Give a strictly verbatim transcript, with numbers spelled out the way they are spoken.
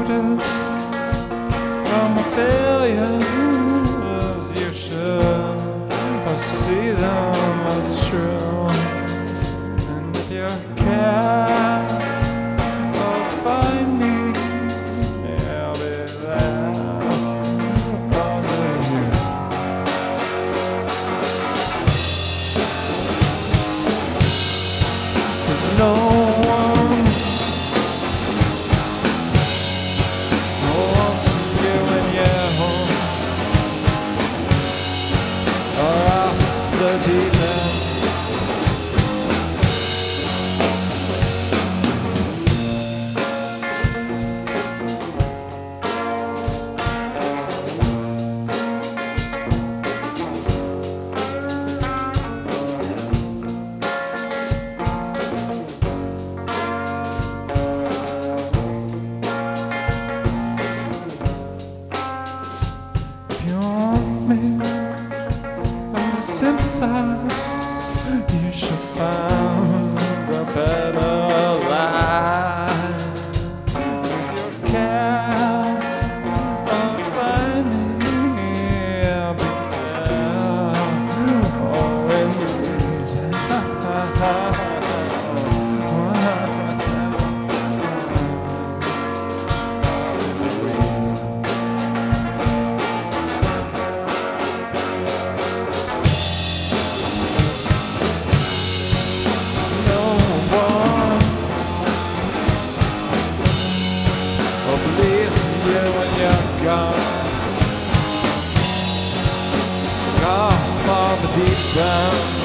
notice all my failures. You should see them as true. And if you care, go find me. I'll be there. Only you. There's no one who wants you when you're home or off the deep end. If you want me, I'll sympathize. You should find a better life. If you care, I'll find me. I'll be there. Always. No one will believe you when you're gone. Off on the deep down.